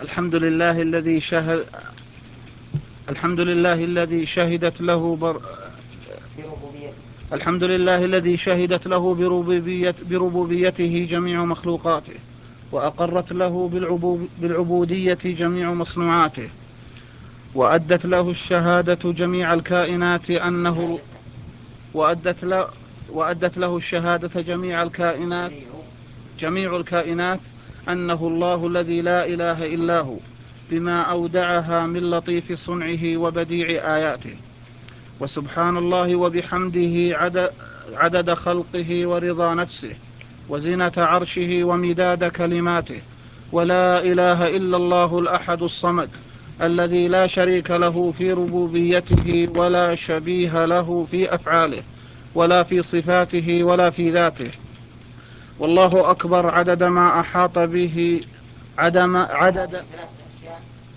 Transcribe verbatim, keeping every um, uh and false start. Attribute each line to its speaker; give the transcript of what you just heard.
Speaker 1: الحمد لله الذي شهد الحمد لله الذي شهدت له بر... الحمد لله الذي شهدت له بربوبية... بربوبيته جميع مخلوقاته، وأقرت له بالعبو... بالعبودية جميع مصنوعاته، وأدت له الشهادة جميع الكائنات أنه وأدت له وأدت له الشهادة جميع الكائنات جميع الكائنات أنه الله الذي لا إله إلا هو، بما أودعها من لطيف صنعه وبديع آياته. وسبحان الله وبحمده عدد, عدد خلقه ورضا نفسه وزنة عرشه ومداد كلماته. ولا إله إلا الله الأحد الصمد الذي لا شريك له في ربوبيته ولا شبيه له في أفعاله ولا في صفاته ولا في ذاته. والله أكبر عدد ما أحاط به عدم عدد